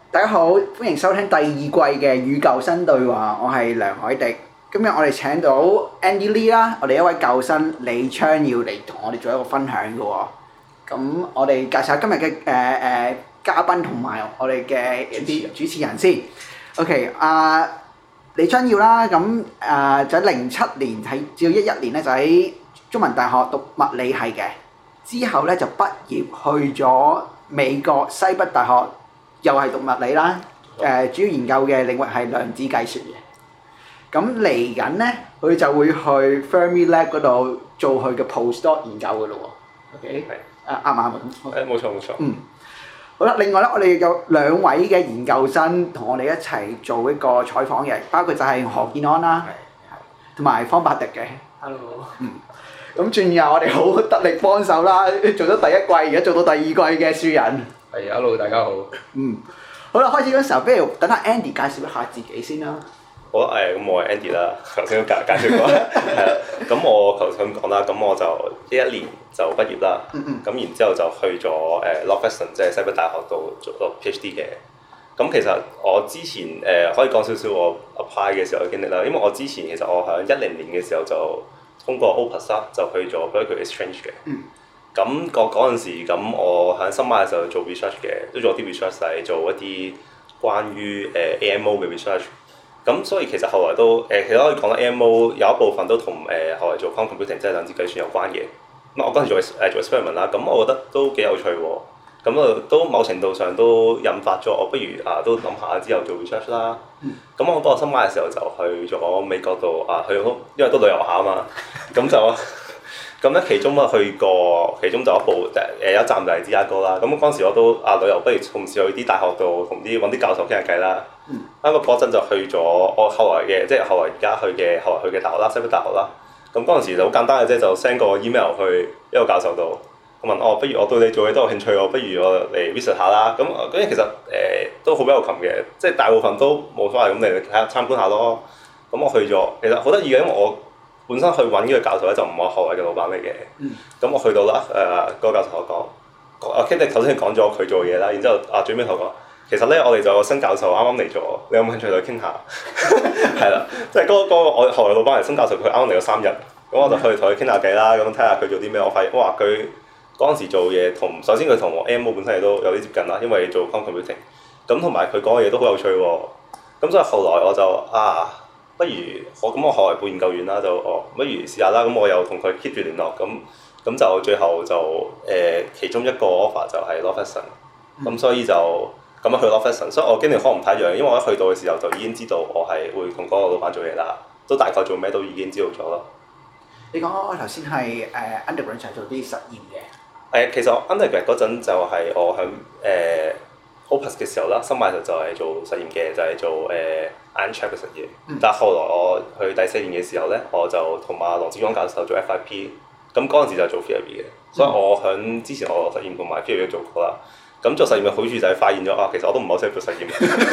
大家好，歡迎收聽第二季嘅與舊生對話，我係梁凱迪。今日我哋請到 Andy Lee 啦，我哋一位舊生李昌耀嚟同我哋做一個分享嘅喎。咁我哋介紹下今日嘅嘉賓同埋我哋嘅一啲主持人先。OK，李昌耀啦，咁就喺07年至到11年咧就喺中文大學讀物理系嘅，之後咧就畢業去咗美國西北大學。又係讀物理啦，主要研究嘅領域係量子計算嘅。咁嚟緊咧，佢就會去 Fermilab 嗰度做佢嘅 postdoc 研究嘅咯喎。OK，係啱唔啱啊？ 冇錯。 好啦，另外咧，我哋有兩位嘅研究生同我哋一齊做一個採訪嘅，包括就係何建安啦，同埋方伯迪嘅。 Hello。 咁仲有我哋好得力幫手啦，做咗第一季，而家做到第二季嘅樹人。 係，Hello，大家好。 好啦，開始嗰時候，不如等下 Andy 介紹一下自己先啦。 好啦，咁我係 Andy 啦，頭先都介紹過，係啦。咁我頭先咁講啦，咁我就11年就畢業啦。咁然之後就去咗Northwestern 即係西北大學度做個 PhD 嘅。咁其實我之前可以講少少我 apply 嘅時候嘅經歷啦，因為我之前其實我喺10年嘅時候就通過 Opus 啦，就去咗 Berkeley Exchange 嘅。咁嗰陣時，咁我喺新馬嘅時候做 research 嘅，都做啲 research 係做一啲關於AMO 嘅 research。咁所以其實後來都其實可以講啦 AMO 有一部分都同後來做 quantum computing 即係量子計算有關嘅。咁我嗰陣時做 experiment 啦，咁我覺得都幾有趣喎。咁都某程度上都引發咗我不如都諗下之後做 research 啦。咁我到新馬嘅時候就去咗美國度因為都旅遊下啊嘛，咁就。咁咧其中去過，其中就有一站就係芝加哥啦。咁嗰陣時我都旅遊，不如同時去啲大學度揾啲教授傾下偈啦。咁嗰陣就去咗我後來而家去嘅大學啦，西北大學啦。咁嗰陣時就好簡單嘅啫，就 send 個 email 去一個教授度，我問不如我對你做嘢都有興趣喎，不如我嚟 visit 下啦。咁嗰啲其實都好 welcome嘅，即係大部分都冇所謂，咁你嚟睇下參觀下咯。咁我去咗，其實好得意嘅，因為我本身去揾呢個教授咧就唔係我學位嘅老闆嚟嘅，咁我去到啦，嗰個教授同我講，Kitty 頭先講咗佢做嘢啦，然之後最尾同我講，其實咧我哋就有個新教授啱啱嚟咗，你有冇興趣同佢傾下？係啦，即係嗰個我學位老闆係新教授，佢啱啱嚟咗3日，咁我就去同佢傾下偈啦，咁睇下佢做啲咩，我發現哇佢嗰陣時做嘢首先佢同我 AMO 本身亦都有啲接近啦，因為做 quantum computing，咁同埋佢講嘅嘢都好有趣喎，咁所以後來我就不如我學為部研究員啦，就不如試下啦。咁我又同佢 keep 住聯絡，咁就最後就其中一個 offer 就係 Northwestern，咁所以就咁樣去 Northwestern。所以我經歷可能唔太一樣，因為我一去到嘅時候就已經知道我係會同嗰個老闆做嘢啦，都大概做咩都已經知道咗咯。 你講我頭先係undergrad 做啲實驗嘅。 其實 undergrad 嗰陣就係我喺Opus 嘅時候啦，新馬就係做實驗嘅，就係做ion trap 嘅實驗。但係後來我去第4年嘅時候咧，我就同羅志光教授做 FIP， 咁嗰陣時就做 theory 嘅，所以我喺之前我實驗同埋 theory 都做過啦。咁做實驗嘅好處就係發現咗其實我都唔係好識做實驗。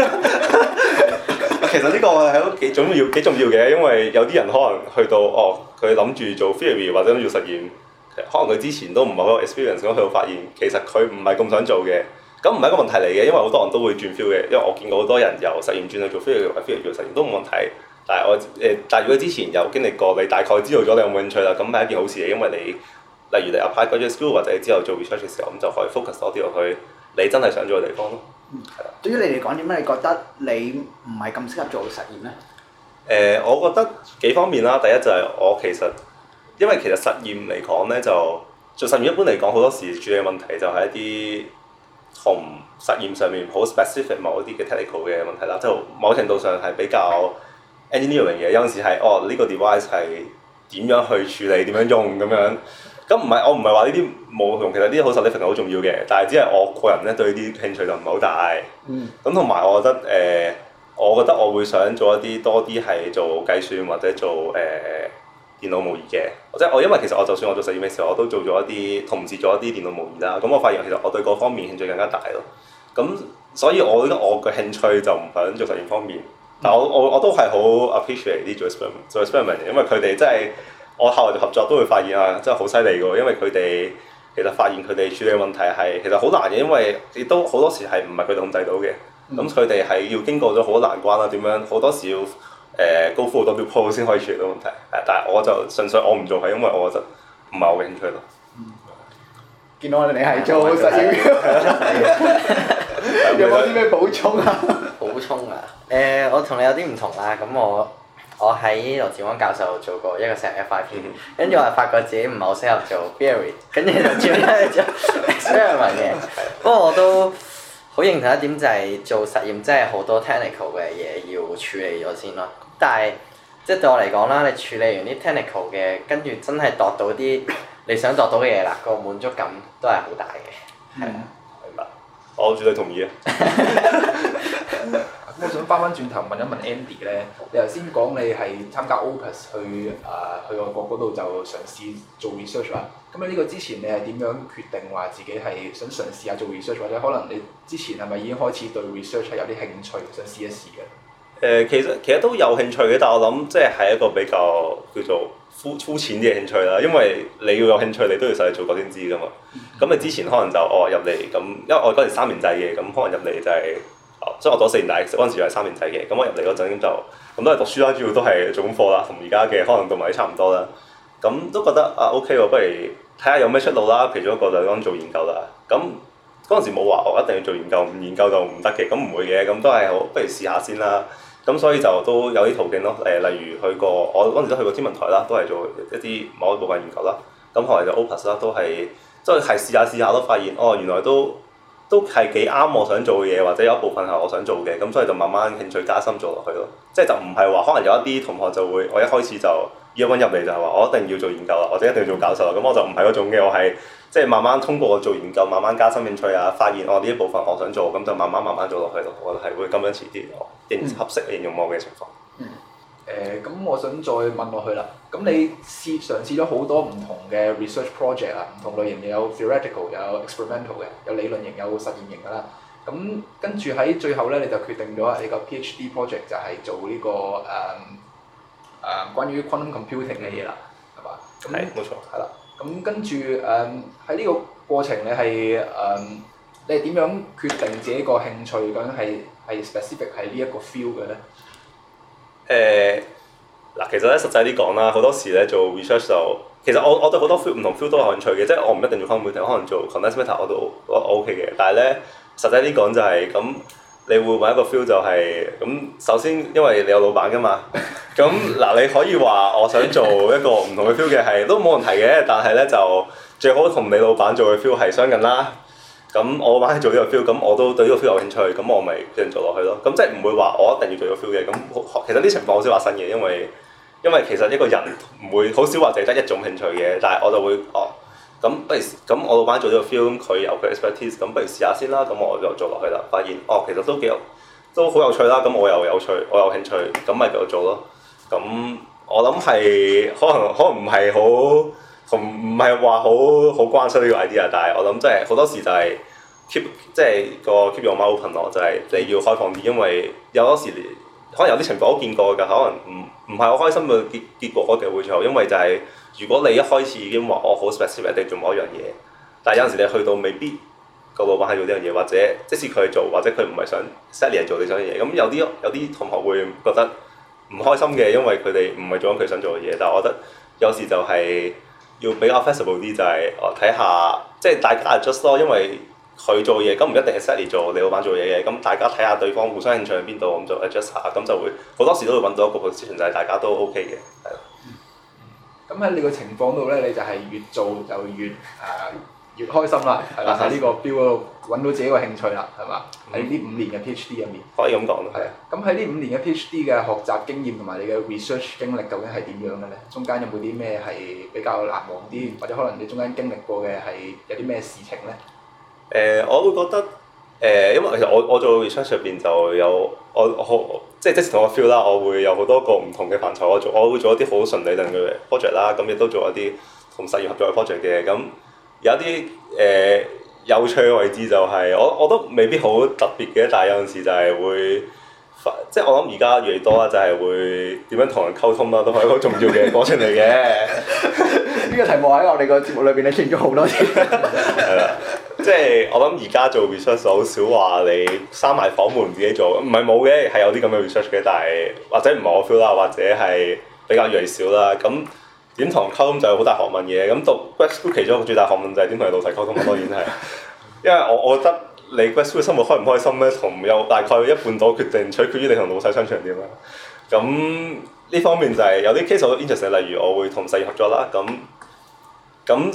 其實呢個係都幾重要嘅，因為有啲人可能去到佢諗住做 theory 或者諗住做實驗，可能佢之前都唔係好有 experience，咁去到發現其實佢唔係咁想做嘅。咁唔係一個問題嚟嘅，因為好多人都會轉 field 嘅，因為我見過好多人由實驗轉去做 field，或者 field 做實驗都冇問題。但係如果之前有經歷過，你大概知道咗你有冇興趣啦，咁係一件好事嘅，因為例如你 apply graduate school 或者之後做 research 嘅時候，咁就可以 focus 多啲落去你真係想做嘅地方咯。係啦。 對於你嚟講，點解你覺得你唔係咁適合做實驗咧？ 我覺得幾方面啦。第一就係我因為其實實驗嚟講咧，就做實驗一般嚟講好多時處理嘅問題就係一啲同實驗上面好 specific 某一啲嘅 technical 嘅問題啦，就某程度上係比較 engineering 嘅，有陣時係呢個 device 係點樣去處理、點樣用咁樣。咁我唔係話呢啲冇用，其實呢啲好 significant 好重要嘅，但係只係我個人咧對呢啲興趣就唔係好大。咁同埋我覺得我會想做一啲多啲係做計算或者做電腦模擬嘅，即係因為其實就算我做實驗嘅時候，我都做咗同時做一啲電腦模擬啦。咁我發現其實我對嗰方面興趣更加大咯。咁所以我覺得我嘅興趣就唔係做實驗方面，但我都係好 appreciate 啲做 experiment 嘅，因為佢哋真係我後來合作都會發現真係好犀利嘅喎，因為佢哋其實發現佢哋處理嘅問題係其實好難嘅，因為亦都好多時係唔係佢哋控制到嘅。咁佢哋係要經過咗好多難關啦，點樣好多時要高呼好多 report 先可以處理到問題。但係我就純粹我唔做係因為我覺得唔係我嘅興趣咯。 見到你係做實驗，有冇啲咩補充啊？ 補充啊！我同你有啲唔同啦。咁我喺羅志安教授做過一個成 FIP，跟住我係發覺自己唔係好適合做 theory，跟住就轉咗去做 experiment 嘅。不過我都好認同一點就係做實驗真係好多 technical 嘅嘢要處理咗先咯。但係即係對我嚟講啦，你處理完啲 technical 嘅，跟住真係度到啲你想度到嘅嘢啦，個滿足感都係好大嘅。係啊， 明白。我絕對同意啊！ 咁我想翻轉頭問一問 Andy 咧，你頭先講你係參加 Opus 去外國嗰度就嘗試做 research 啦。咁喺呢個之前你係點樣決定話自己係想嘗試下做 research，或者可能你之前係咪已經開始對 research 係有啲興趣，想試一試嘅？ 其實都有興趣嘅，但係我諗即係一個比較叫做膚淺啲嘅興趣啦。因為你要有興趣，你都要實際做過先知㗎嘛。咁你之前可能就入嚟咁，因為我嗰陣3年制嘅，咁可能入嚟就係、所以我讀4年大嗰陣時就係3年制嘅。咁我入嚟嗰陣咁都係讀書啦，主要都係做功課啦，同而家嘅可能讀埋啲差唔多啦。咁都覺得OK 喎，不如睇下有咩出路啦。其中一個就係講做研究啦。咁嗰陣時冇話我一定要做研究，唔研究就唔得嘅，咁唔會嘅。咁都係好，不如試下先啦。咁所以就都有啲途徑咯。例如去過我嗰陣時都去過天文台啦，都係做一啲某一部分研究啦。咁後來就 Opus 啦，都係即係試下都發現原來都係幾啱我想做嘅嘢，或者有一部分係我想做嘅。咁所以就慢慢興趣加深做落去咯。即係就唔係話可能有一啲同學就會我一開始就Year 1入嚟就係話我一定要做研究啦，或者一定要做教授啦。咁我就唔係嗰種嘅，我係即係慢慢通過做研究，慢慢加深興趣啊，發現呢一部分我想做，咁就慢慢做落去咯。我係會咁樣遲啲合適形容我嘅情況。 咁我想再問落去啦。咁你嘗試咗好多唔同嘅 research project 啊，唔同類型嘅，有 theoretical，有 experimental 嘅，有理論型，有實驗型㗎啦。咁跟住喺最後咧，你就決定咗你個 PhD project 就係做呢個關於 quantum computing 嘅嘢啦，係嘛？ 係，冇錯。 係啦。咁跟住喺呢個過程，你係點樣決定自己個興趣究竟係 specific 係呢一個 field 嘅咧？ 其實咧實際啲講啦，好多時咧做 research 就其實我對好多 field 唔同 field 都有興趣嘅，即係我唔一定做 quantum computing，可能做 condensed matter 我 OK 嘅。但係咧實際啲講就係咁，你會揾一個 field 就係咁。首先因為你有老闆㗎嘛，咁你可以話我想做一個唔同嘅 field 嘅係都冇問題嘅，但係咧就最好同你老闆做嘅 field 係相近啦。咁我老闆係做呢個 field，咁我都對呢個 field 有興趣，咁我咪繼續做落去咯。咁即係唔會話我一定要做呢個 field 嘅。咁其實啲情況好少發生嘅，因為其實一個人唔會好少話淨係得一種興趣嘅。但係我就會咁不如咁我老闆做呢個 field，佢有佢 expertise，咁不如試下先啦。咁我就做落去啦，發現其實都好有趣啦。咁我又有趣，我有興趣，咁咪繼續做咯。咁我諗係可能唔係好。同唔係話好關心呢個 idea，但係我諗即係好多時就係 keep your mind open 咯，就係你要開放啲，因為有多時可能有啲情況我見過㗎，可能唔係好開心嘅結果嘅會最後，因為就係如果你一開始已經話我好 specific 一定做某一樣嘢，但係有陣時你去到未必個老闆係做呢樣嘢，或者即使佢係做，或者佢唔係想 set 你係做你想嘅嘢，咁有啲同學會覺得唔開心嘅，因為佢哋唔係做緊佢想做嘅嘢，但係我覺得有時就係要比較 flexible 啲，就係睇下，即係大家 adjust 咯，因為佢做嘢咁唔一定係 set 嚟做你老闆做嘢嘅，咁大家睇下對方互相興趣喺邊度，咁就 adjust 下，咁就會好多時都會揾到一個 position 就係大家都 OK 嘅，係咯。 咁喺你個情況度咧，你就係越做就越開心啦，係啦，喺呢個標嗰度揾到自己個興趣啦，係嘛？喺呢5年嘅 PhD 入面， 可以咁講咯。 係啊，咁喺呢5年嘅 PhD 嘅學習經驗同埋你嘅 research 經歷究竟係點樣嘅咧？中間有冇啲咩係比較難忘啲，或者可能你中間經歷過嘅係有啲咩事情咧？ 我會覺得因為其實我做 research 入邊就有即使同我 feel 啦，我會有好多個唔同嘅範疇，我會做一啲好純理論嘅 project 啦，咁亦都做一啲同實驗合作嘅 project 嘅，咁有啲有趣嘅位置就係我都未必好特別嘅，但係有陣時就係會即係我諗而家越嚟越多啦，就係會點樣同人溝通啦，都係一個重要嘅過程嚟嘅。 呢個題目喺我哋個節目裏邊咧出現咗好多次。 係啦，即係我諗而家做 research 好少話你閂埋房門自己做，唔係冇嘅，係有啲咁嘅 research 嘅，但係或者唔係我 feel 啦，或者係比較越嚟越少啦。咁點同人溝通就有好大學問嘅，咁讀 grad school 其中一個最大學問就係點同你老細溝通，當然係，因為我覺得你 grad school 嘅生活開唔開心咧，同有大概一半度取決於你同老細相處點啦。咁呢方面就係有啲 case 我都 interesting，例如我會同實驗合作啦，咁就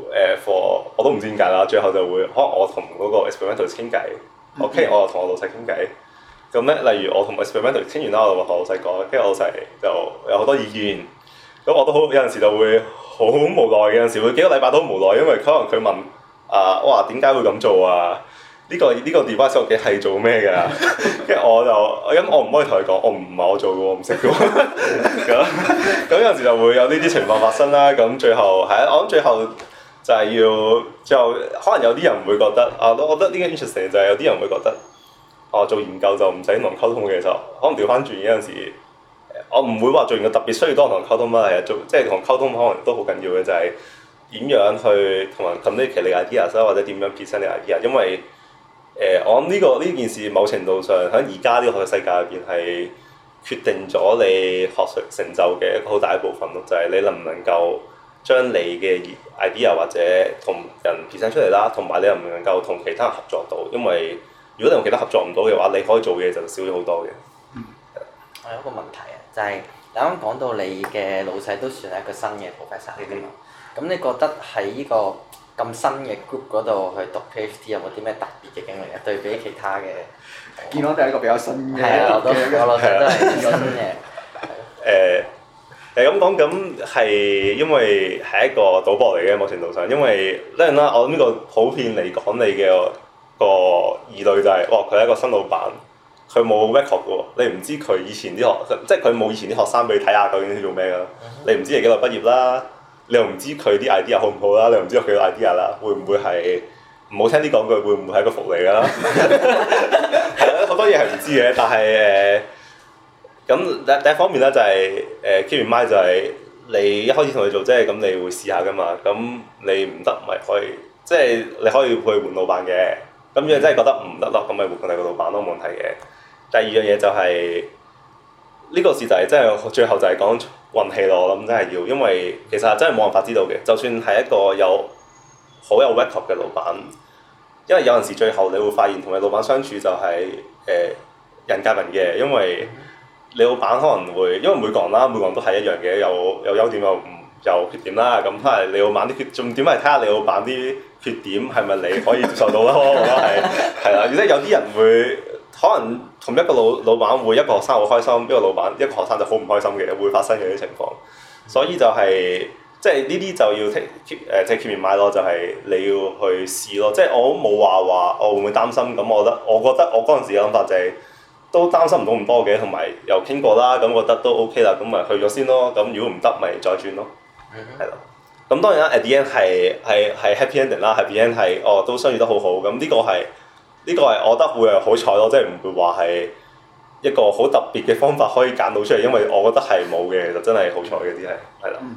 for 我都唔知點解啦，最後就會可能我同嗰個 experimentalist 傾偈，OK，我又同我老細傾偈。咁咧，例如我同 experimentalist 傾完啦，我就同我老細講，跟住我老細就有好多意見。咁我都好有陣時就會好無奈，有陣時會幾個禮拜都好無奈，因為可能佢問我話點解會咁做啊？呢個 device 究竟係做咩㗎？跟住我唔可以同佢講，我唔係我做嘅喎，我唔識嘅喎。咁有陣時就會有呢啲情況發生啦。咁最後係啊，我諗最後就係最後可能有啲人會覺得我覺得呢個 interesting 就係有啲人會覺得做研究就唔使同人溝通嘅，其實可能調翻轉有陣時。我唔會話做研究特別需要多人同人溝通啦，係啊，即係同人溝通可能都好緊要嘅，就係點樣去同人 communicate 你 ideas 或者點樣 present 你 idea， 因為我諗呢件事某程度上喺而家呢個學術世界入邊係決定咗你學術成就嘅一個好大一部分咯，就係你能唔能夠將你嘅 idea 或者同人 present 出嚟啦，同埋你能唔能夠同其他人合作到，因為如果你同其他人合作唔到嘅話，你可以做嘅嘢就少咗好多嘅。 我有一個問題啊，就係你啱啱講到你嘅老細都算係一個新嘅 professor 嚟㗎嘛，咁你覺得喺呢個咁新嘅 group 嗰度去讀 PhD 有冇啲咩特別嘅經歷啊？對比其他嘅， 見到第一個比較新嘅， 係啊，我老細都係新嘅。 咁講咁係因為係一個賭博嚟嘅某程度上，因為當然啦，我諗呢個普遍嚟講你嘅個疑慮就係，佢係一個新老闆。佢冇 record 嘅喎，你唔知佢以前啲即係佢冇以前啲學生俾你睇下究竟做咩㗎？你唔知你幾耐畢業啦，你又唔知佢啲 idea 好唔好啦，你又唔知佢嘅 idea 啦，會唔會係唔好聽啲講句，會唔會係一個福利㗎？係啦，好多嘢係唔知嘅，但係咁第一方面咧就係keep in mind 就係你一開始同佢做啫，咁你會試下㗎嘛，咁你唔得咪可以，即係你可以去換老闆嘅，咁如果真係覺得唔得咯，咁咪換第二個老闆都冇問題嘅。第二樣嘢就係呢個事就係真係最後就係講運氣咯，我諗真係要，因為其實真係冇辦法知道嘅。就算係一個好有 record 嘅老闆，因為有陣時最後你會發現同你老闆相處就係人夾人嘅，因為你老闆可能會因為每個人都係一樣嘅，有優點有缺點啦。咁可能你老闆啲缺點，重點係睇下你老闆啲缺點係咪你可以接受到咯。我覺得係啦，而且有啲人會。可能同一個老闆會一個學生好開心，一個學生就好唔開心嘅，會發生嘅啲情況。所以就係即係呢啲就要keep in mind咯，就係你要去試咯。即係我冇話我會唔會擔心咁，我覺得我嗰陣時嘅諗法就係都擔心唔到咁多嘅，同埋又傾過啦，咁覺得都 OK 啦，咁咪去咗先咯。咁如果唔得咪再轉咯，係咯。咁當然啦 ，at the end 係 happy ending 啦，happy end 係都相處得好好。咁呢個係我覺得會係好彩咯，即係唔會話係一個好特別嘅方法可以揀到出嚟，因為我覺得係冇嘅，就真係好彩嘅啲係啦。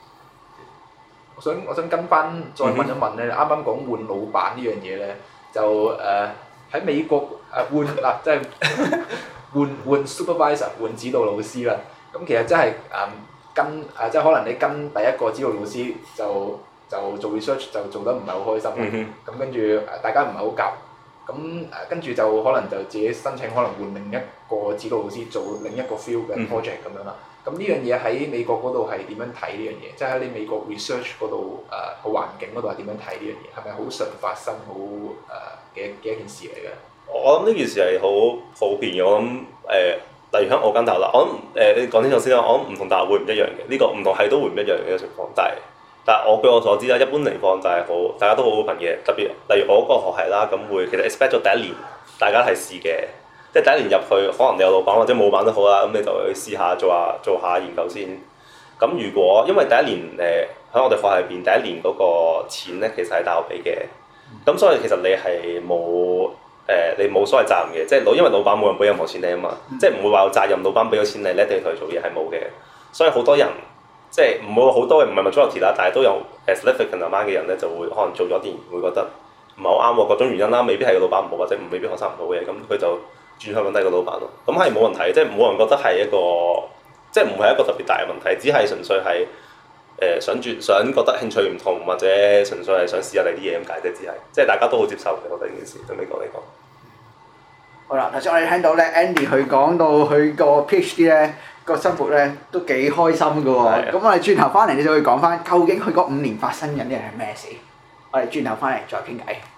我想跟翻再問一問咧，啱啱講換老闆呢樣嘢咧，就喺美國換即係換 supervisor 換指導老師啦。咁其實真係即係可能你跟第一個指導老師就做 research 就做得唔係好開心，咁跟住大家唔係好夾。咁跟住就可能就自己申請，可能換另一個指導老師做另一個 field 嘅 project 咁樣啦。咁呢樣嘢喺美國嗰度係點樣睇呢樣嘢？即係喺你美國 research 嗰度個環境嗰度係點樣睇呢樣嘢？係咪好常發生好嘅一件事嚟嘅？ 我諗呢件事係好普遍嘅。我諗例如喺我間大學啦，我諗你講清楚先啦。我諗唔同大學會唔一樣嘅，呢個唔同系都會唔一樣嘅情況，但係據我所知啦，一般情況就係大家都好 open嘅，特別例如我嗰個學系啦，咁會其實 expect 咗第一年大家係試嘅，即係第一年入去，可能你有老闆或者冇老闆都好啦，咁你就去試下做下研究先。咁如果因為第一年喺我哋學系入邊第一年嗰個錢咧，其實係大學俾嘅，咁所以其實你係冇你冇所謂責任嘅，即係因為老闆冇人俾任何錢你啊嘛，即係唔會話有責任，老闆俾咗錢你，你一定要同佢做嘢係冇嘅。所以好多人即係唔會好多嘅，唔係 majority 啦，但係都有 significant amount 嘅人咧就會可能做咗啲會覺得唔係好啱喎，各種原因啦，未必係個老闆唔好或者未必學生唔好嘅，咁佢就轉向揾第二個老闆咯。咁係冇問題，即係冇人覺得係一個即係唔係一個特別大嘅問題，只係純粹係。想覺得興趣唔同，或者純粹係想試下你啲嘢咁解啫，只係即係大家都好接受嘅，我覺得呢件事對美國嚟講。 好啦，頭先我哋聽到咧 Andy 佢講到佢個 PhD 咧個生活咧都幾開心嘅喎，咁我哋轉頭翻嚟你就會講翻究竟佢嗰5年發生緊啲係咩事？我哋轉頭翻嚟再傾偈。